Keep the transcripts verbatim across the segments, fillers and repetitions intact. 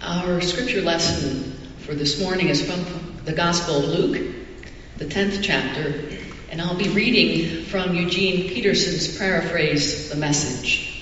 Our scripture lesson for this morning is from the Gospel of Luke, the tenth chapter, and I'll be reading from Eugene Peterson's paraphrase, The Message.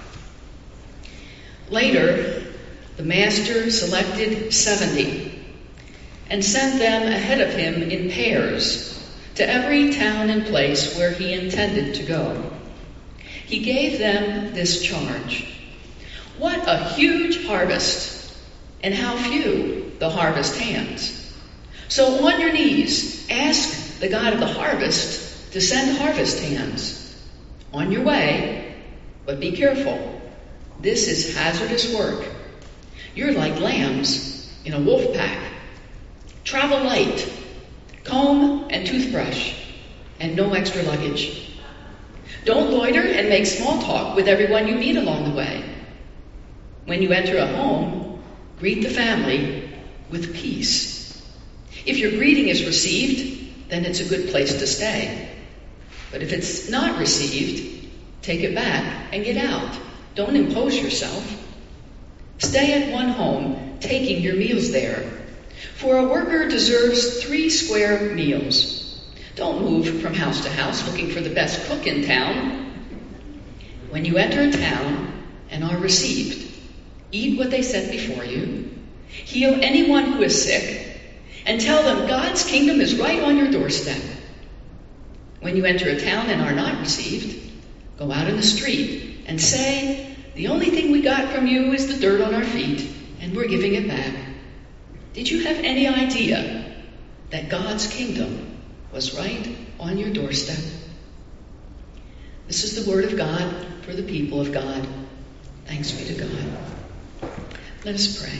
Later, the master selected seventy and sent them ahead of him in pairs to every town and place where he intended to go. He gave them this charge: "What a huge harvest, and how few the harvest hands. So on your knees, ask the God of the harvest to send harvest hands. On your way, but be careful. This is hazardous work. You're like lambs in a wolf pack. Travel light, comb and toothbrush, and no extra luggage. Don't loiter and make small talk with everyone you meet along the way. When you enter a home, greet the family with peace. If your greeting is received, then it's a good place to stay. But if it's not received, take it back and get out. Don't impose yourself. Stay at one home, taking your meals there. For a worker deserves three square meals. Don't move from house to house looking for the best cook in town. When you enter a town and are received, eat what they set before you, heal anyone who is sick, and tell them God's kingdom is right on your doorstep. When you enter a town and are not received, go out in the street and say, the only thing we got from you is the dirt on our feet, and we're giving it back. Did you have any idea that God's kingdom was right on your doorstep?" This is the word of God for the people of God. Thanks be to God. Let us pray.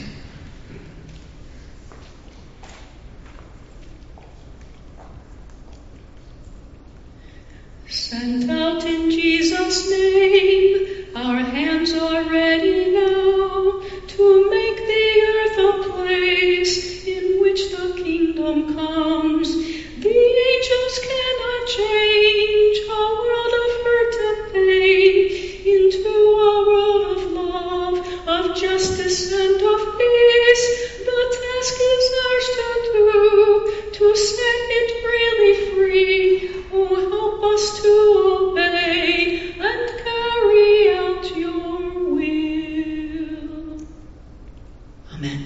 Sent out in Jesus' name, our hands are ready now to make the earth a place in which the kingdom comes. The angels cannot change a world of hurt and pain into a world of love, of justice and of peace. The task is ours to do, to set it really free. Oh, help us to obey and carry out your will. Amen.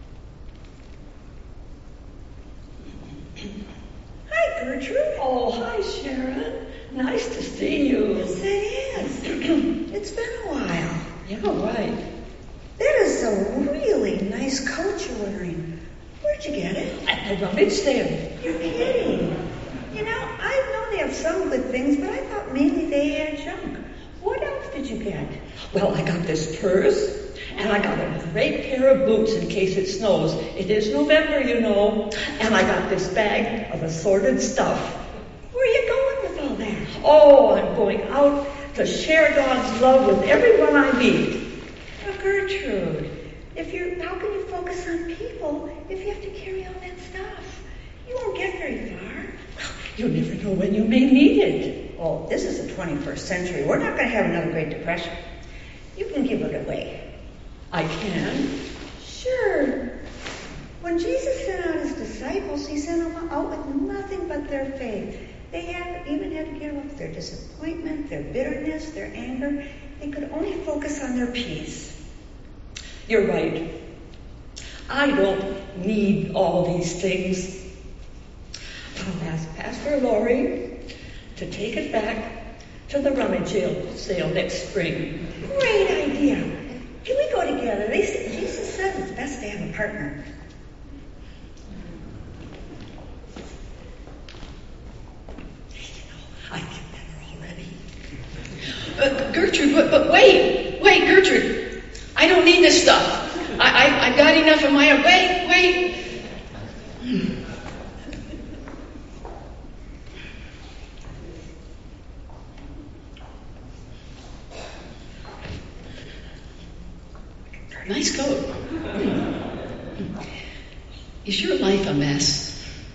Hi, Gertrude. Oh, hi, Sharon. Nice to see you. Yes, it is. It's been a while. Yeah, right. That is a really nice coat you're wearing. Where'd you get it? At the rummage sale. You're kidding. You know, I know they have some good things, but I thought mainly they had junk. What else did you get? Well, I got this purse, and I got a great pair of boots in case it snows. It is November, you know. And I got this bag of assorted stuff. Where are you going with all that? Oh, I'm going out to share God's love with everyone I meet. Now, Gertrude, if you're, how can you focus on people if you have to carry all that stuff? You won't get very far. You never know when you may need it. Oh, this is the twenty-first century. We're not going to have another Great Depression. You can give it away. I can? Sure. When Jesus sent out his disciples, he sent them out with nothing but their faith. They had even had to give up their disappointment, their bitterness, their anger. They could only focus on their peace. You're right. I don't need all these things. I'll ask Pastor Laurie to take it back to the rummage sale next spring. Great idea. Can we go together? They say, Jesus said it's best to have a partner. I get better already. Uh, Gertrude, but, but wait, wait, Gertrude. I don't need this stuff. I, I, I've got enough of my own. Wait, wait. Hmm. Nice coat. Hmm. Is your life a mess?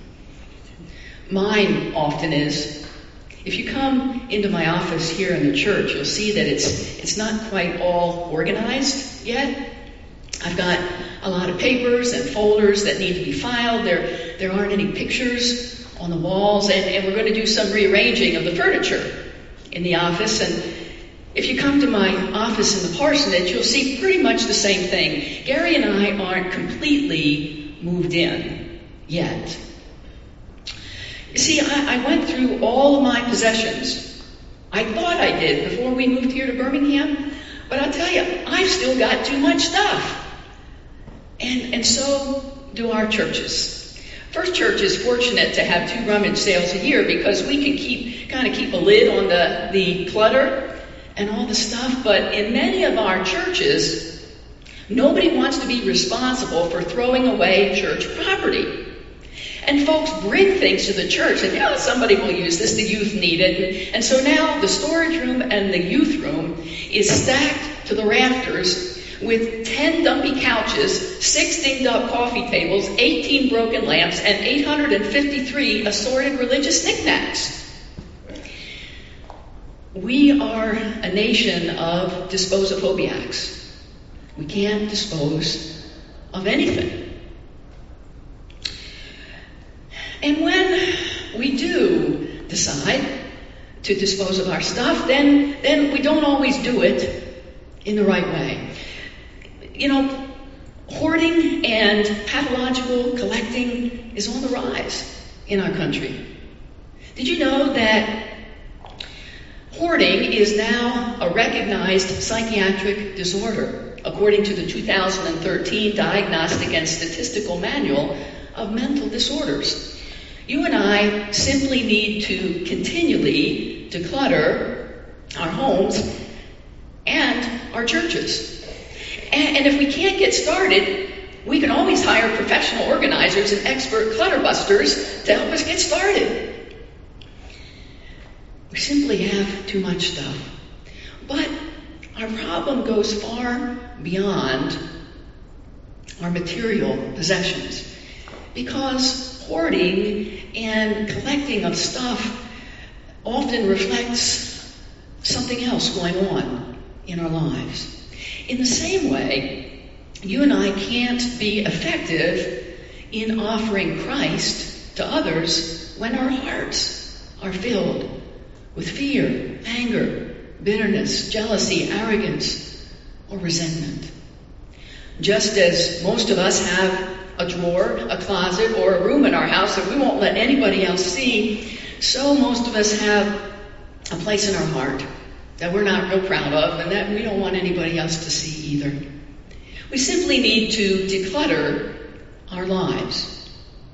Mine often is. If you come into my office here in the church, you'll see that it's it's not quite all organized yet. I've got a lot of papers and folders that need to be filed. There, there aren't any pictures on the walls, and, and we're going to do some rearranging of the furniture in the office. And if you come to my office in the parsonage, you'll see pretty much the same thing. Gary and I aren't completely moved in yet. You see, I, I went through all of my possessions. I thought I did before we moved here to Birmingham, but I'll tell you, I've still got too much stuff. And, and so do our churches. First Church is fortunate to have two rummage sales a year because we can keep kind of keep a lid on the, the clutter and all the stuff. But in many of our churches, nobody wants to be responsible for throwing away church property. And folks bring things to the church, and yeah, somebody will use this, the youth need it. And, and so now the storage room and the youth room is stacked to the rafters with ten dumpy couches, six dinged up coffee tables, eighteen broken lamps, and eight hundred fifty-three assorted religious knickknacks. We are a nation of disposophobia. We can't dispose of anything. And when we do decide to dispose of our stuff, then, then we don't always do it in the right way. You know, hoarding and pathological collecting is on the rise in our country. Did you know that hoarding is now a recognized psychiatric disorder, according to the two thousand thirteen Diagnostic and Statistical Manual of Mental Disorders? You and I simply need to continually declutter our homes and our churches. And, and if we can't get started, we can always hire professional organizers and expert clutterbusters to help us get started. We simply have too much stuff. But our problem goes far beyond our material possessions, because hoarding and collecting of stuff often reflects something else going on in our lives. In the same way, you and I can't be effective in offering Christ to others when our hearts are filled with fear, anger, bitterness, jealousy, arrogance, or resentment. Just as most of us have a drawer, a closet, or a room in our house that we won't let anybody else see, so most of us have a place in our heart that we're not real proud of and that we don't want anybody else to see either. We simply need to declutter our lives.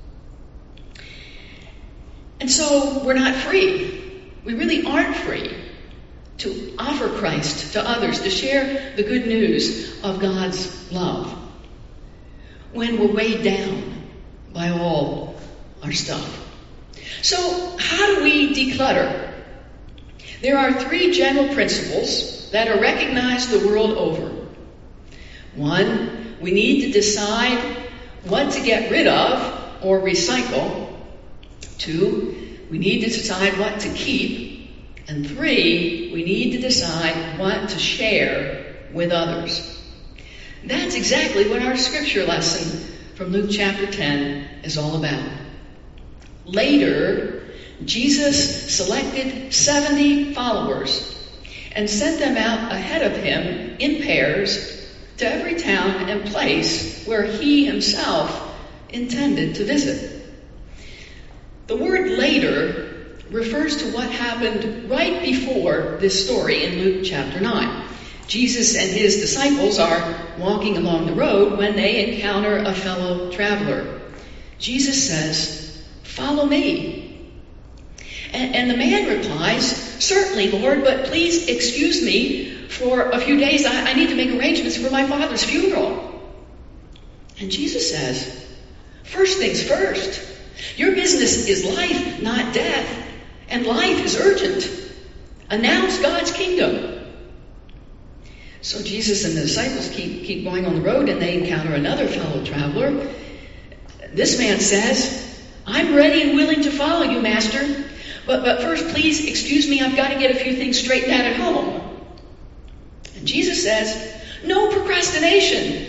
And so we're not free. We really aren't free to offer Christ to others, to share the good news of God's love when we're weighed down by all our stuff. So how do we declutter? There are three general principles that are recognized the world over. One, we need to decide what to get rid of or recycle. Two, we need to decide what to keep. And three, we need to decide what to share with others. That's exactly what our scripture lesson from Luke chapter ten is all about. Later, Jesus selected seventy followers and sent them out ahead of him in pairs to every town and place where he himself intended to visit. The word later refers to what happened right before this story in Luke chapter nine. Jesus and his disciples are walking along the road when they encounter a fellow traveler. Jesus says, "Follow me." And, and the man replies, "Certainly, Lord, but please excuse me for a few days. I, I need to make arrangements for my father's funeral." And Jesus says, "First things first. Your business is life, not death. And life is urgent. Announce God's kingdom." So Jesus and the disciples keep, keep going on the road, and they encounter another fellow traveler. This man says, "I'm ready and willing to follow you, Master. But, but first, please excuse me. I've got to get a few things straightened out at home." And Jesus says, "No procrastination.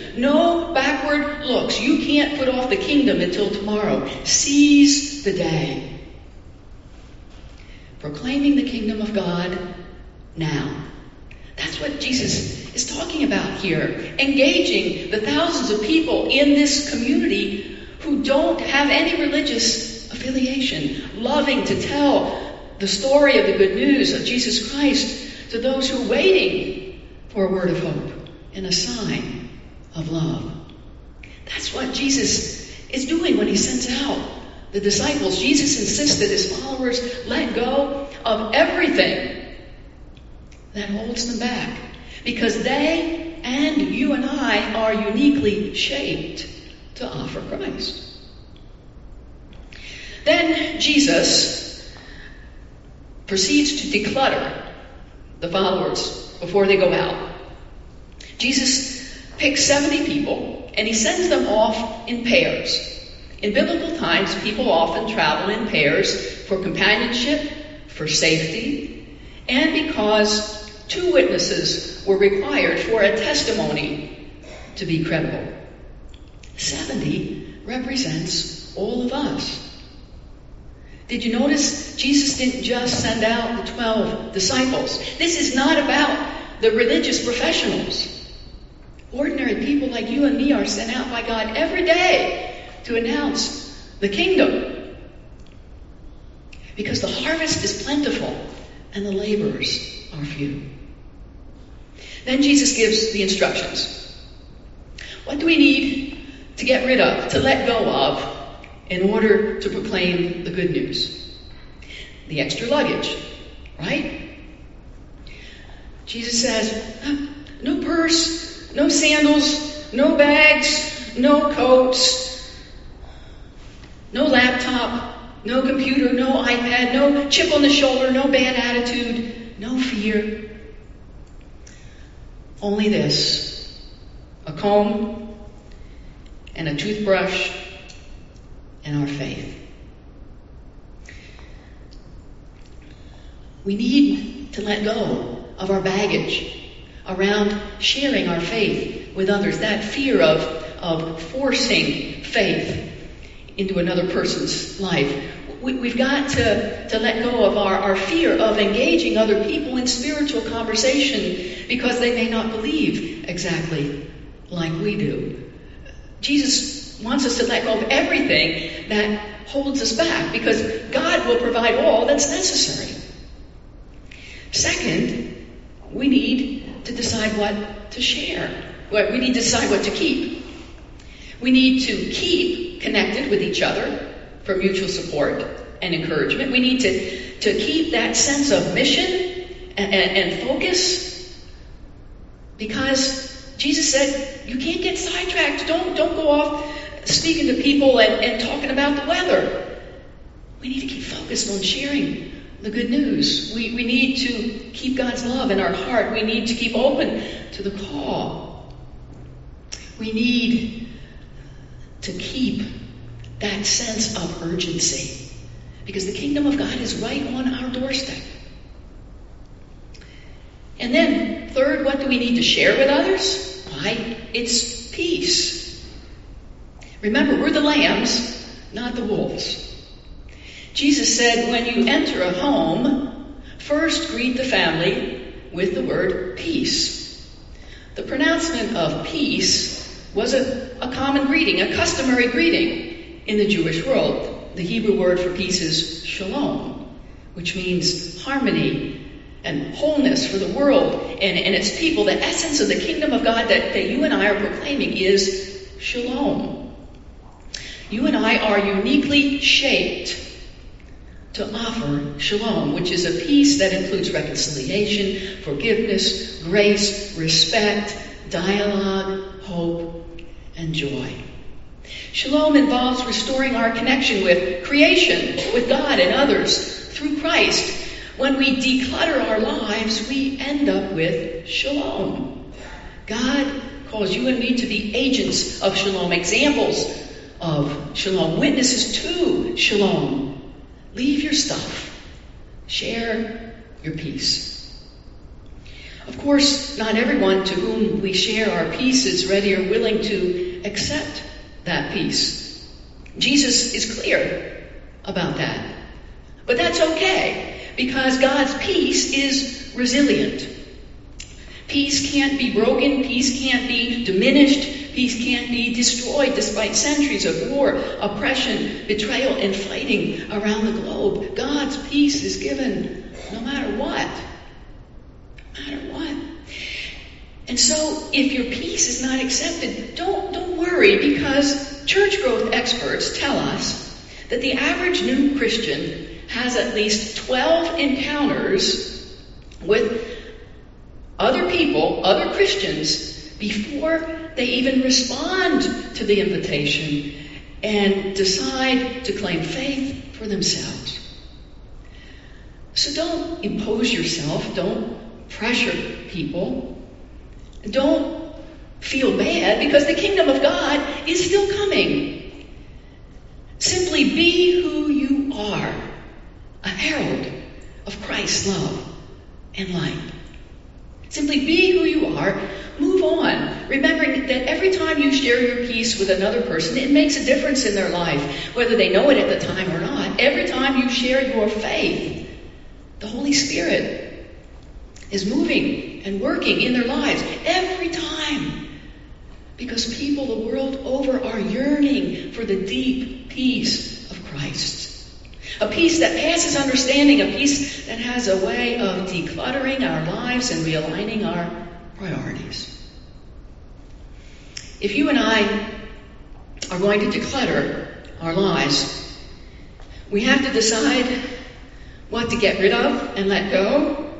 No backward looks. You can't put off the kingdom until tomorrow. Seize the day. Proclaiming the kingdom of God now. That's what Jesus is talking about here. Engaging the thousands of people in this community who don't have any religious affiliation. Loving to tell the story of the good news of Jesus Christ to those who are waiting for a word of hope and a sign of love. That's what Jesus is doing when he sends out the disciples. Jesus insists that his followers let go of everything that holds them back, because they and you and I are uniquely shaped to offer Christ. Then Jesus proceeds to declutter the followers before they go out. Jesus picks seventy people and he sends them off in pairs. In biblical times, people often travel in pairs for companionship, for safety, and because two witnesses were required for a testimony to be credible. seventy represents all of us. Did you notice Jesus didn't just send out the twelve disciples? This is not about the religious professionals. Ordinary people like you and me are sent out by God every day to announce the kingdom. Because the harvest is plentiful and the laborers are few. Then Jesus gives the instructions. What do we need to get rid of, to let go of, in order to proclaim the good news? The extra luggage, right? Jesus says, no purse, no sandals, no bags, no coats, no laptop, no computer, no iPad, no chip on the shoulder, no bad attitude, no fear. Only this, a comb and a toothbrush and our faith. We need to let go of our baggage around sharing our faith with others, that fear of, of forcing faith into another person's life. We, we've got to, to let go of our, our fear of engaging other people in spiritual conversation because they may not believe exactly like we do. Jesus wants us to let go of everything that holds us back because God will provide all that's necessary. Second, we need to decide what to share. We need to decide what to keep. We need to keep connected with each other for mutual support and encouragement. We need to, to keep that sense of mission and, and, and focus, because Jesus said, you can't get sidetracked. Don't, don't go off speaking to people and, and talking about the weather. We need to keep focused on sharing the good news. We, we need to keep God's love in our heart. We need to keep open to the call. We need to keep that sense of urgency, because the kingdom of God is right on our doorstep. And then, third, what do we need to share with others? Why, it's peace. Remember, we're the lambs, not the wolves. Jesus said, when you enter a home, first greet the family with the word peace. The pronouncement of peace was a, a common greeting, a customary greeting in the Jewish world. The Hebrew word for peace is shalom, which means harmony and wholeness for the world and, and its people. The essence of the kingdom of God that, that you and I are proclaiming is shalom. You and I are uniquely shaped to offer shalom, which is a peace that includes reconciliation, forgiveness, grace, respect, dialogue, hope, and joy. Shalom involves restoring our connection with creation, with God and others through Christ. When we declutter our lives, we end up with shalom. God calls you and me to be agents of shalom, examples of shalom, witnesses to shalom. Leave your stuff. Share your peace. Of course, not everyone to whom we share our peace is ready or willing to accept that peace. Jesus is clear about that. But that's okay, because God's peace is resilient. Peace can't be broken, peace can't be diminished, peace can't be destroyed despite centuries of war, oppression, betrayal, and fighting around the globe. God's peace is given no matter what. No matter what. And so, if your peace is not accepted, don't, don't worry, because church growth experts tell us that the average new Christian has at least twelve encounters with other people, other Christians, before they even respond to the invitation and decide to claim faith for themselves. So don't impose yourself, don't pressure people, don't feel bad, because the kingdom of God is still coming. Simply be who you are, a herald of Christ's love and light. Simply be who you are. Move on, remembering that every time you share your peace with another person, it makes a difference in their life, whether they know it at the time or not. Every time you share your faith, the Holy Spirit is moving and working in their lives. Every time. Because people the world over are yearning for the deep peace of Christ. A peace that passes understanding, a peace that has a way of decluttering our lives and realigning our priorities. If you and I are going to declutter our lives, we have to decide what to get rid of and let go,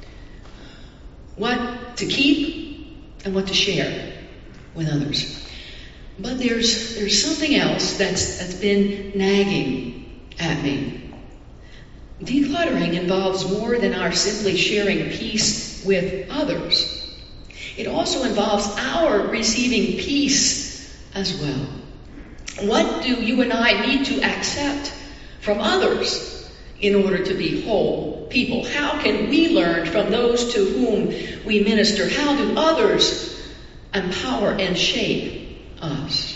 what to keep and what to share with others. But there's there's something else that's that's been nagging at me. Decluttering involves more than our simply sharing peace with others. It also involves our receiving peace as well. What do you and I need to accept from others in order to be whole people? How can we learn from those to whom we minister? How do others empower and shape us?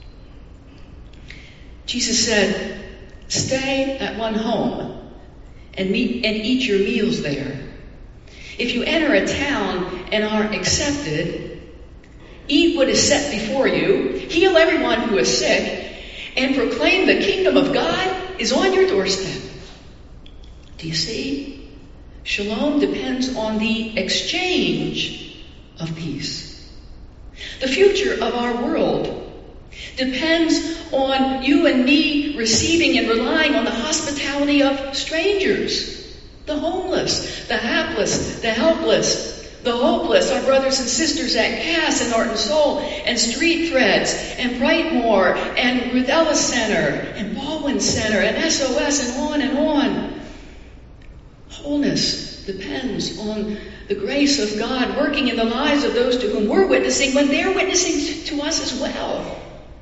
Jesus said, stay at one home and meet and eat your meals there. If you enter a town and are accepted, eat what is set before you, heal everyone who is sick, and proclaim the kingdom of God is on your doorstep. Do you see? Shalom depends on the exchange of peace. The future of our world depends on you and me receiving and relying on the hospitality of strangers, the homeless, the hapless, the helpless, the hopeless, our brothers and sisters at Cass and Art and Soul and Street Threads and Brightmoor and Ruth Ellis Center and Baldwin Center and S O S and on and on. Wholeness depends on the grace of God working in the lives of those to whom we're witnessing when they're witnessing to us as well.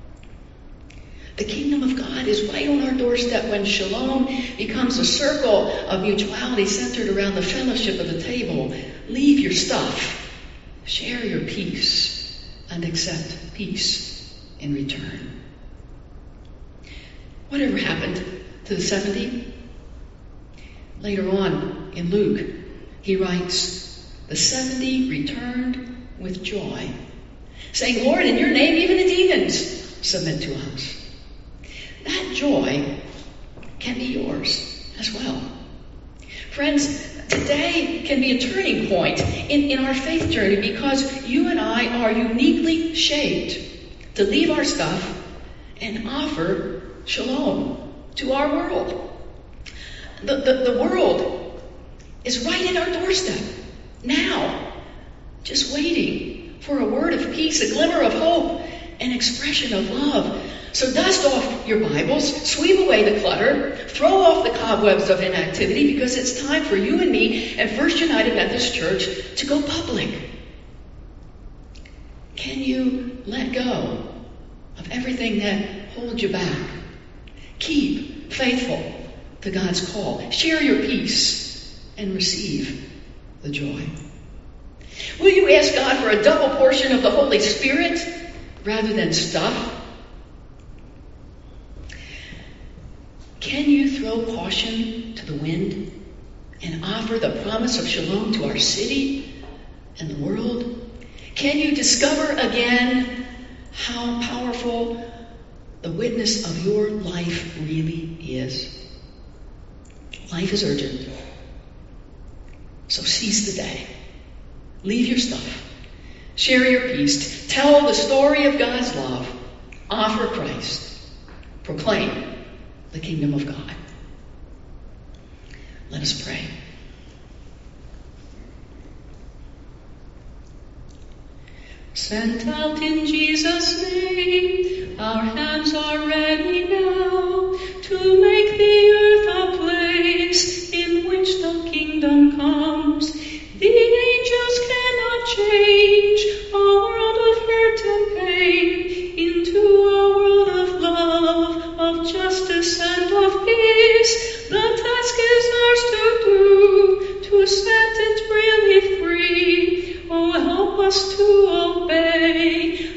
The kingdom of God is right on our doorstep when shalom becomes a circle of mutuality centered around the fellowship of the table. Leave your stuff, share your peace, and accept peace in return. Whatever happened to the seventy? Later on in Luke, he writes, the seventy returned with joy, saying, Lord, in your name even the demons submit to us. That joy can be yours as well. Friends, today can be a turning point in, in our faith journey because you and I are uniquely shaped to leave our stuff and offer shalom to our world. The, the, the world is right at our doorstep now, just waiting for a word of peace, a glimmer of hope, an expression of love. So dust off your Bibles, sweep away the clutter, throw off the cobwebs of inactivity, because it's time for you and me and First United Methodist Church to go public. Can you let go of everything that holds you back? Keep faithful to God's call. Share your peace and receive the joy. Will you ask God for a double portion of the Holy Spirit rather than stuff? Can you throw caution to the wind and offer the promise of shalom to our city and the world? Can you discover again how powerful the witness of your life really is? Life is urgent. So seize the day. Leave your stuff. Share your peace. Tell the story of God's love. Offer Christ. Proclaim the kingdom of God. Let us pray. Sent out in Jesus' name, our hands are ready now to make the earth a place in which the kingdom comes. The angels cannot change a world of hurt and pain into a world of love, of justice and of peace. The task is ours to do, to set it really free. Oh, help us to obey.